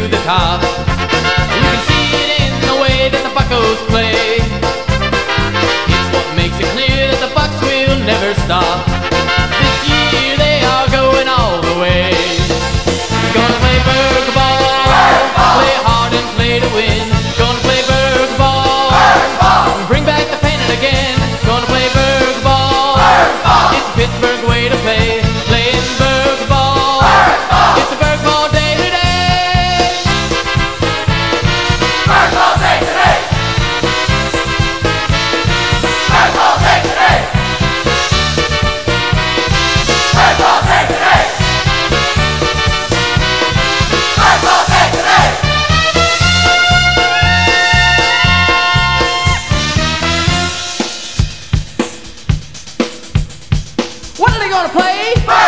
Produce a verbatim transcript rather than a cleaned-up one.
the top. You can see it in the way that the buckos play. It's what makes it clear that the Bucks will never stop. This year they are going all the way. Gonna play burger ball, play hard and play to win. Gonna play burger ball, bring back the pennant again. Gonna play burger ball, it's Pittsburgh way to play. Playing burger ball, it's a burger ball day today. Burger ball day today. Burger ball day today. Burger ball day today. Burger ball day today. What are they gonna play?